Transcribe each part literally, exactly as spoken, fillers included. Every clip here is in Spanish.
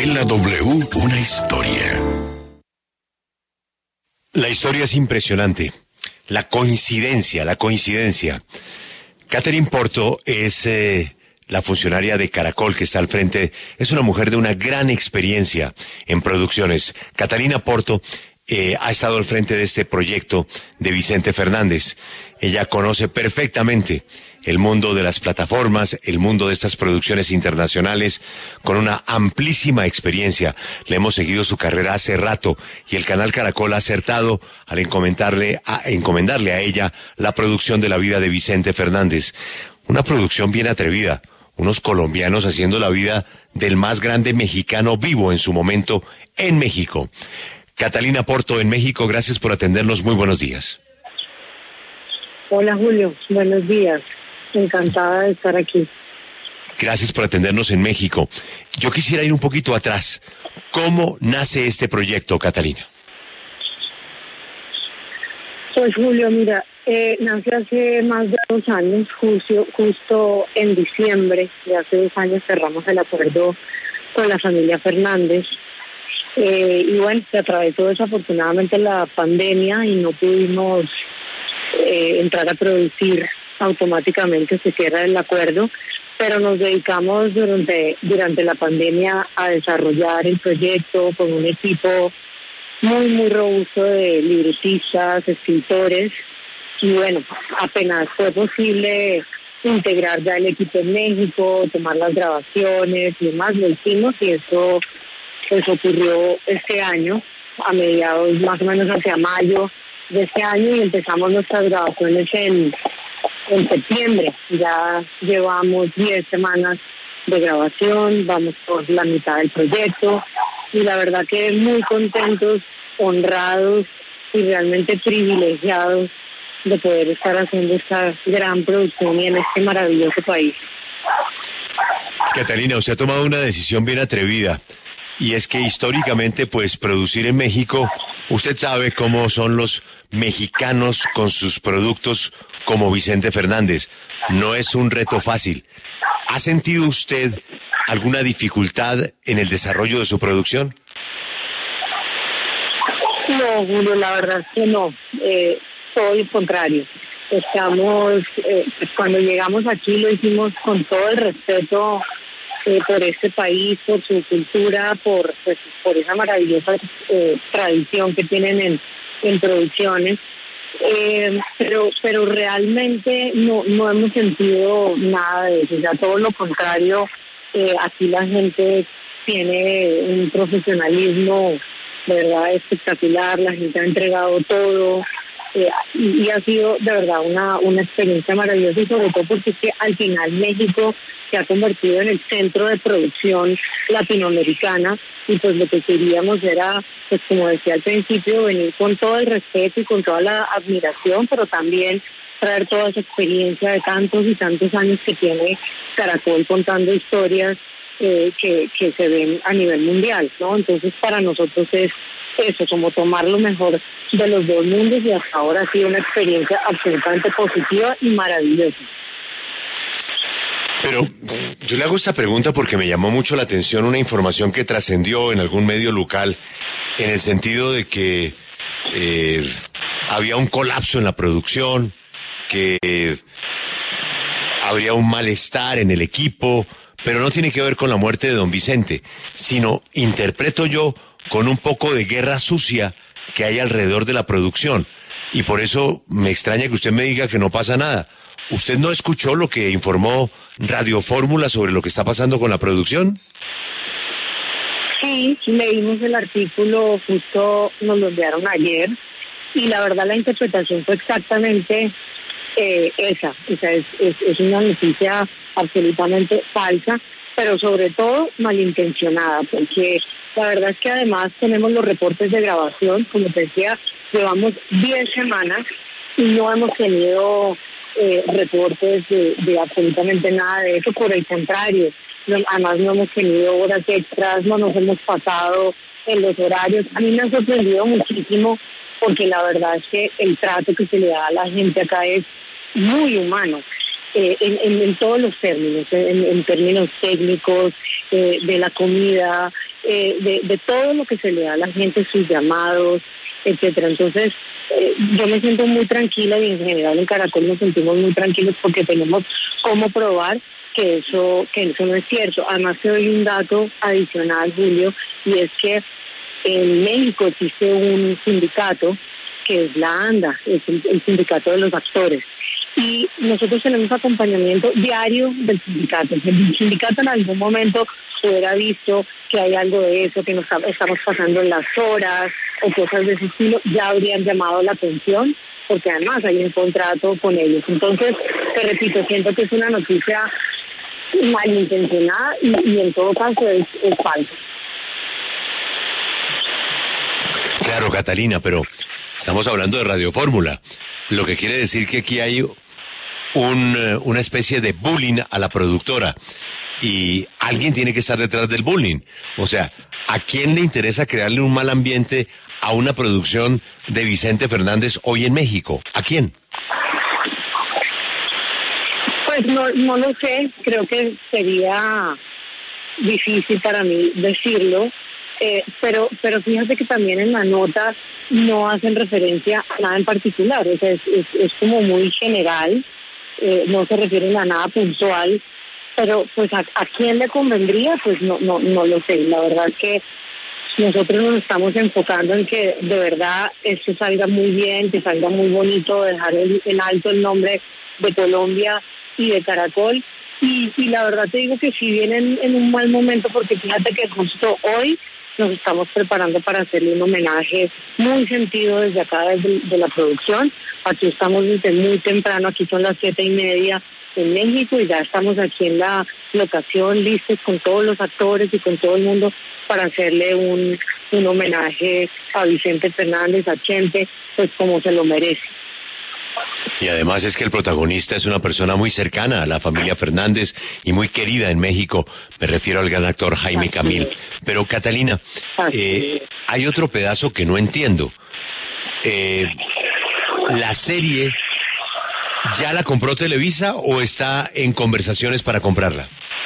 En la W, una historia. La historia es impresionante. La coincidencia, la coincidencia. Catherine Porto es eh, la funcionaria de Caracol que está al frente. Es una mujer de una gran experiencia en producciones. Catalina Porto eh, ha estado al frente de este proyecto de Vicente Fernández. Ella conoce perfectamente el mundo de las plataformas, el mundo de estas producciones internacionales, con una amplísima experiencia. Le hemos seguido su carrera hace rato y el canal Caracol ha acertado al encomendarle a, encomendarle a ella la producción de la vida de Vicente Fernández. Una producción bien atrevida, unos colombianos haciendo la vida del más grande mexicano vivo en su momento en México. Catalina Porto en México, gracias por atendernos, muy buenos días. Hola Julio, buenos días. Encantada de estar aquí. Gracias por atendernos en México. Yo quisiera ir un poquito atrás. ¿Cómo nace este proyecto, Catalina? Pues Julio, mira, eh, nace hace más de dos años, justo, justo en diciembre de hace dos años cerramos el acuerdo con la familia Fernández. Eh, y bueno, se atravesó desafortunadamente la pandemia y no pudimos eh, entrar a producir. Automáticamente se cierra el acuerdo, pero nos dedicamos durante durante la pandemia a desarrollar el proyecto con un equipo muy, muy robusto de libretistas, escritores, y bueno, apenas fue posible integrar ya el equipo en México, tomar las grabaciones y demás, lo hicimos, y eso pues ocurrió este año, a mediados más o menos hacia mayo de este año, y empezamos nuestras grabaciones en En septiembre. Ya llevamos diez semanas de grabación, vamos por la mitad del proyecto y la verdad que muy contentos, honrados y realmente privilegiados de poder estar haciendo esta gran producción y en este maravilloso país. Catalina, usted ha tomado una decisión bien atrevida y es que históricamente pues producir en México, usted sabe cómo son los mexicanos con sus productos como Vicente Fernández. No es un reto fácil. ¿Ha sentido usted alguna dificultad en el desarrollo de su producción? No, Julio, la verdad es que no. Eh, todo lo contrario. Estamos, eh, pues cuando llegamos aquí lo hicimos con todo el respeto eh, por este país, por su cultura, por pues, por esa maravillosa eh, tradición que tienen en, en producciones. Eh, pero pero realmente no no hemos sentido nada de eso, ya todo lo contrario. Eh, aquí la gente tiene un profesionalismo de verdad espectacular, la gente ha entregado todo, eh, y, y ha sido de verdad una una experiencia maravillosa, y sobre todo porque es que al final México se ha convertido en el centro de producción latinoamericana, y pues lo que queríamos era, pues como decía al principio, venir con todo el respeto y con toda la admiración, pero también traer toda esa experiencia de tantos y tantos años que tiene Caracol contando historias eh, que, que se ven a nivel mundial, ¿no? Entonces para nosotros es eso, como tomar lo mejor de los dos mundos, y hasta ahora ha sido una experiencia absolutamente positiva y maravillosa. Pero yo le hago esta pregunta porque me llamó mucho la atención una información que trascendió en algún medio local, en el sentido de que eh, había un colapso en la producción, que eh, habría un malestar en el equipo, pero no tiene que ver con la muerte de don Vicente, sino, interpreto yo, con un poco de guerra sucia que hay alrededor de la producción. Y por eso me extraña que usted me diga que no pasa nada. ¿Usted no escuchó lo que informó Radio Fórmula sobre lo que está pasando con la producción? Sí, leímos el artículo, justo nos lo enviaron ayer, y la verdad la interpretación fue exactamente eh, esa. O sea, es, es, es una noticia absolutamente falsa, pero sobre todo malintencionada, porque la verdad es que además tenemos los reportes de grabación, como te decía, llevamos diez semanas y no hemos tenido Eh, reportes de, de absolutamente nada de eso. Por el contrario, no, además no hemos tenido horas extras, no nos hemos pasado en los horarios. A mí me ha sorprendido muchísimo porque la verdad es que el trato que se le da a la gente acá es muy humano, eh, en, en, en todos los términos, en, en términos técnicos, eh, de la comida, eh, de, de todo lo que se le da a la gente, sus llamados, etcétera. Entonces, eh, yo me siento muy tranquila y en general en Caracol nos sentimos muy tranquilos porque tenemos cómo probar que eso que eso no es cierto. Además, te doy un dato adicional, Julio, y es que en México existe un sindicato que es la ANDA, es el, el sindicato de los actores. Y nosotros tenemos acompañamiento diario del sindicato. Si el sindicato en algún momento hubiera visto que hay algo de eso, que nos estamos pasando las horas o cosas de ese estilo, ya habrían llamado la atención, porque además hay un contrato con ellos. Entonces, te repito, siento que es una noticia malintencionada y, y en todo caso es, es falsa. Claro, Catalina, pero estamos hablando de Radio Fórmula, lo que quiere decir que aquí hay un, una especie de bullying a la productora y alguien tiene que estar detrás del bullying. O sea, ¿a quién le interesa crearle un mal ambiente a una producción de Vicente Fernández hoy en México? ¿A quién? Pues no, no lo sé, creo que sería difícil para mí decirlo, eh, pero pero fíjate que también en la nota no hacen referencia a nada en particular, o sea, es, es, es como muy general, eh, no se refieren a nada puntual, pero pues a, a quién le convendría, pues no, no, no lo sé. La verdad es que nosotros nos estamos enfocando en que de verdad esto salga muy bien, que salga muy bonito, dejar el, en alto el nombre de Colombia y de Caracol, y, y la verdad te digo que sí vienen en un mal momento, porque fíjate que justo hoy nos estamos preparando para hacerle un homenaje muy sentido desde acá, desde de la producción. Aquí estamos desde muy temprano, aquí son las siete y media en México, y ya estamos aquí en la locación listos con todos los actores y con todo el mundo para hacerle un, un homenaje a Vicente Fernández, a Chente, pues como se lo merece. Y además es que el protagonista es una persona muy cercana a la familia Fernández y muy querida en México. Me refiero al gran actor Jaime Camil. Pero Catalina, eh, hay otro pedazo que no entiendo. Eh, ¿La serie ya la compró Televisa o está en conversaciones para comprarla?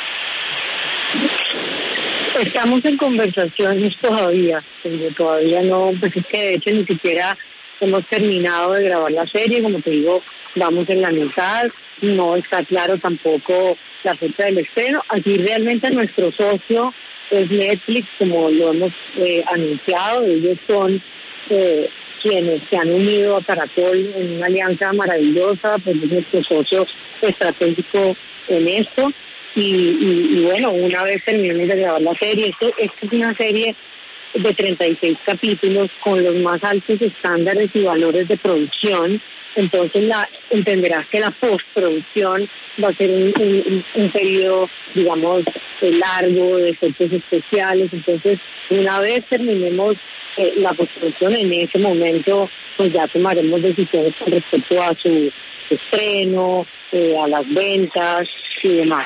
Estamos en conversaciones todavía. Todavía no, pues es que de hecho ni siquiera hemos terminado de grabar la serie, como te digo, vamos en la mitad, no está claro tampoco la fecha del estreno. Aquí realmente nuestro socio es Netflix, como lo hemos eh, anunciado. Ellos son eh, quienes se han unido a Caracol en una alianza maravillosa, pues es nuestro socio estratégico en esto. Y, y, y bueno, una vez terminemos de grabar la serie, esto, esto es una serie de treinta y seis capítulos con los más altos estándares y valores de producción. Entonces la entenderás que la postproducción va a ser un, un, un periodo, digamos, largo de efectos especiales. Entonces, una vez terminemos eh, la postproducción, en ese momento pues ya tomaremos decisiones con respecto a su estreno, eh, a las ventas y demás.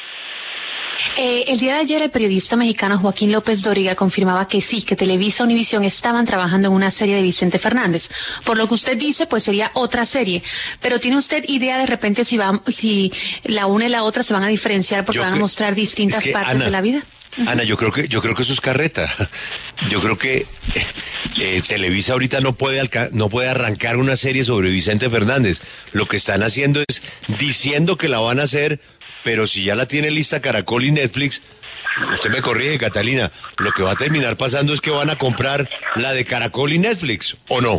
Eh, el día de ayer el periodista mexicano Joaquín López Dóriga confirmaba que sí, que Televisa y Univisión estaban trabajando en una serie de Vicente Fernández. Por lo que usted dice, pues sería otra serie. Pero ¿tiene usted idea de repente si va, si la una y la otra se van a diferenciar porque yo van que, a mostrar distintas es que, partes Ana, de la vida? Ana, yo creo que yo creo que eso es carreta. Yo creo que eh, Televisa ahorita no puede alca- no puede arrancar una serie sobre Vicente Fernández. Lo que están haciendo es diciendo que la van a hacer. Pero si ya la tiene lista Caracol y Netflix, usted me corrige, Catalina, lo que va a terminar pasando es que van a comprar la de Caracol y Netflix, ¿o no?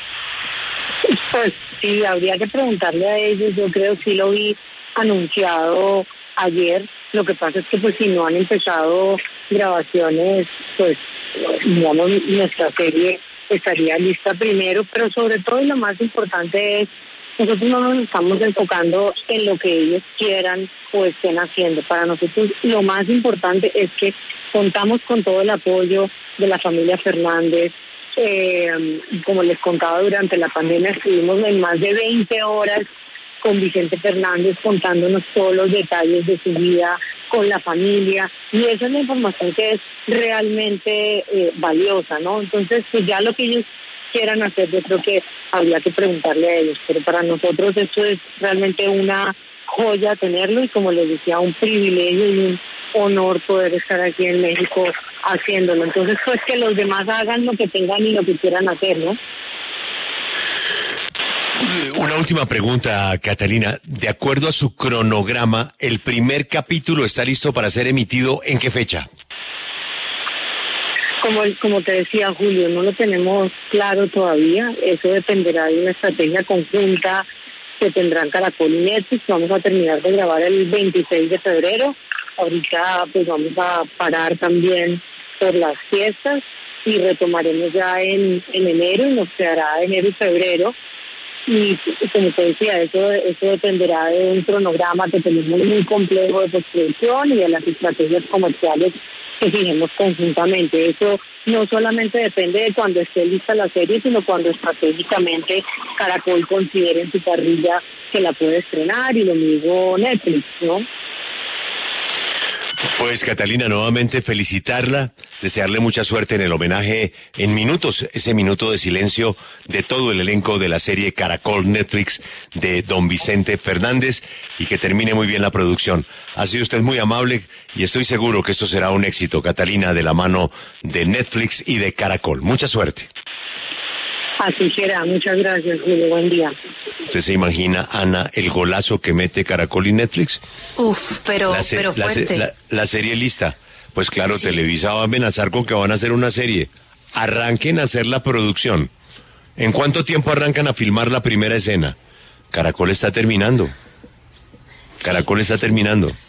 Pues sí, habría que preguntarle a ellos. Yo creo que sí lo vi anunciado ayer. Lo que pasa es que pues si no han empezado grabaciones, pues digamos nuestra serie estaría lista primero, pero sobre todo y lo más importante es, nosotros no nos estamos enfocando en lo que ellos quieran o estén haciendo. Para nosotros lo más importante es que contamos con todo el apoyo de la familia Fernández. Eh, como les contaba, durante la pandemia estuvimos en más de veinte horas con Vicente Fernández contándonos todos los detalles de su vida con la familia, y esa es la información que es realmente eh, valiosa, ¿no? Entonces, pues ya lo que ellos quieran hacer, yo creo que habría que preguntarle a ellos, pero para nosotros esto es realmente una joya tenerlo, y como les decía, un privilegio y un honor poder estar aquí en México haciéndolo. Entonces, pues que los demás hagan lo que tengan y lo que quieran hacer, ¿no? Una última pregunta, Catalina. De acuerdo a su cronograma, ¿el primer capítulo está listo para ser emitido en qué fecha? Como, como te decía, Julio, no lo tenemos claro todavía. Eso dependerá de una estrategia conjunta que tendrán Caracol y Netflix. Vamos a terminar de grabar el veintiséis de febrero. Ahorita pues vamos a parar también por las fiestas y retomaremos ya en, en enero, y nos quedará enero y febrero. Y como te decía, eso eso dependerá de un cronograma que tenemos muy complejo de postproducción y de las estrategias comerciales que fijemos conjuntamente. Eso no solamente depende de cuando esté lista la serie, sino cuando estratégicamente Caracol considere en su parrilla que la puede estrenar, y lo mismo Netflix, ¿no? Pues Catalina, nuevamente felicitarla, desearle mucha suerte en el homenaje en minutos, ese minuto de silencio de todo el elenco de la serie Caracol Netflix de Don Vicente Fernández, y que termine muy bien la producción. Ha sido usted muy amable y estoy seguro que esto será un éxito, Catalina, de la mano de Netflix y de Caracol. Mucha suerte. Así será. Muchas gracias, Julio. Buen día. ¿Usted se imagina, Ana, el golazo que mete Caracol y Netflix? Uf, pero, la se- pero la se- fuerte. La, la serie lista. Pues claro, Sí. Televisa va a amenazar con que van a hacer una serie. Arranquen a hacer la producción. ¿En cuánto tiempo arrancan a filmar la primera escena? Caracol está terminando. Caracol está terminando.